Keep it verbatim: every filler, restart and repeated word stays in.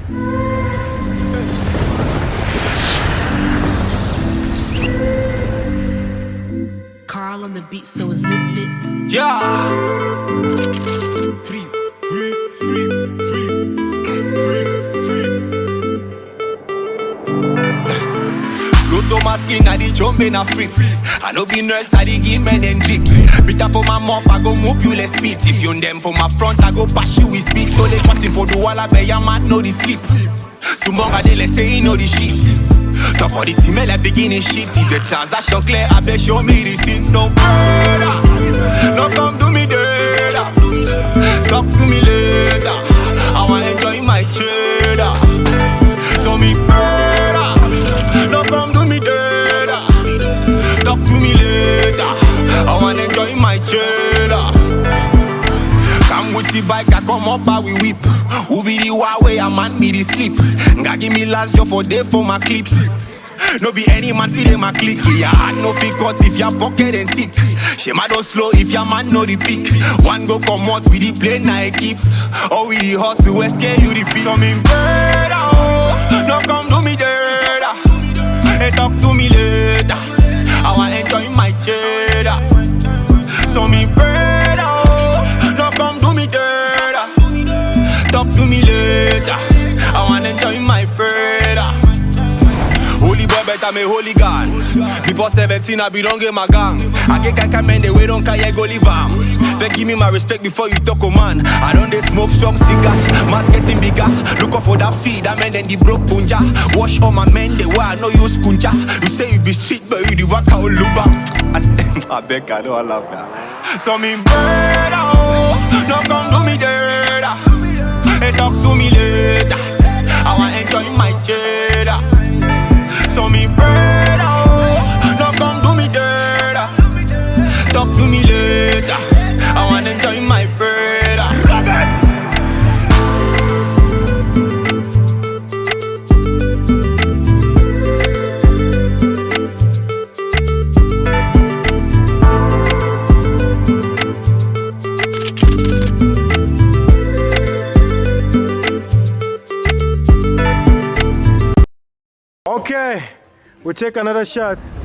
Carl on the beat, so it's lit lit. Yeah. Free, free, free, free, free, free. Close on my skin, I di jump in a free. I no be nurse, I di give men and drink. Bitter for my mouth, I go move you less speed. If you them for my front, I go bash you with speed. So they cutting for the wall, I bet your man know the sleep. Sumonga de let's say he know the shit. Top of the smell like beginning shit. If the transaction clear, I bet show me the receipt. So brother, no come to me later. Talk to me later. I wanna enjoy my cheddar. So me brother, no come to me later. Talk to me later. I wanna enjoy my cheddar. Come with the bike, I come up, I we whip. Who be the Huawei, a man be the sleep. Nga give me last job for day for my clip. No be any man feed my click. Yeah, hand no fit cut if your pocket and thick. Shema don't slow if your man know the pick. One go come out with the plane I keep. Or with the horse to escape you the pick. So me better, oh, no come do me later. Hey, talk to me later. I wanna enjoy my cheddar. So me better, oh, no come do me later. Talk to me later. I wanna enjoy my brother. Holy boy better me holy gun. Before seventeen I be don't get my gang. I get kaka men the way don't carry go live am. They give me my respect before you talk, oh man. I don't they smoke strong cigar. Mass getting bigger. Look out for that feed. I men then the broke punja. Wash all my men the way I know you skunja. You say you be street but you the work out luba. I beg I don't love that. So me brother, oh, no come do me later. Hey, talk to me later. I wanna enjoy my cheddar. So me brother, oh, no come do me later. Talk to me later. I wanna enjoy my brother. Okay, we'll take another shot.